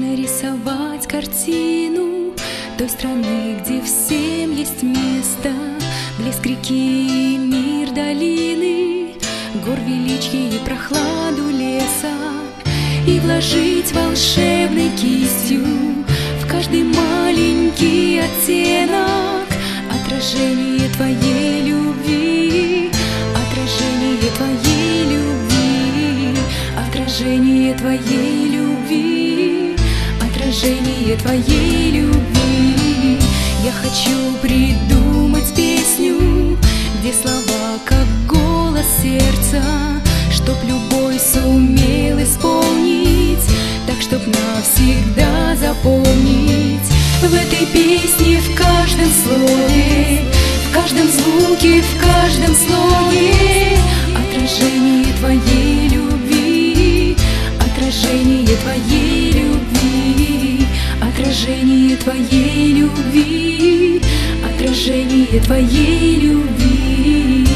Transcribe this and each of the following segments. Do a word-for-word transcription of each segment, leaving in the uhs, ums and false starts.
нарисовать картину той страны, где всем есть место. Блеск реки, мир долины, гор величие и прохладу леса. И вложить волшебной кистью в каждый маленький оттенок отражение твоей любви, отражение твоей любви, отражение твоей любви, отражение твоей любви. Я хочу придумать песню, где слова как голос сердца, чтоб любой сумел исполнить, так чтоб навсегда запомнить. В этой песне, в каждом слове, в каждом звуке, в каждом слоге отражение твоей любви, отражение твоей любви, отражение твоей любви, отражение твоей любви.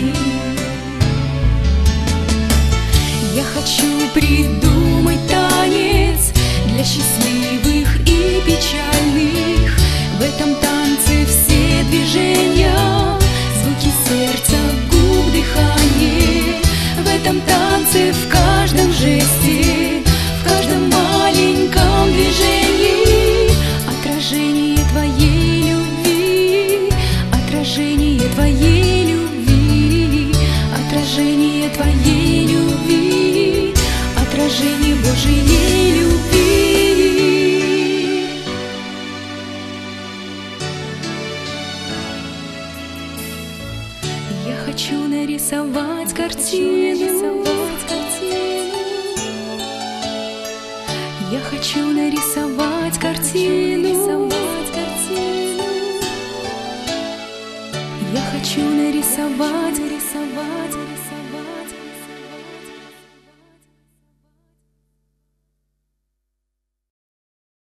Я хочу придумать танец для счастливых и печальных. В этом танце все движения, звуки сердца, губ, дыхание. В этом танце, в каждом жесте, в каждом маленьком движении отражение твоей любви, отражение твоей любви, отражение твоей любви, отражение Божьей любви. Я хочу нарисовать картину, я хочу нарисовать картину, я хочу нарисовать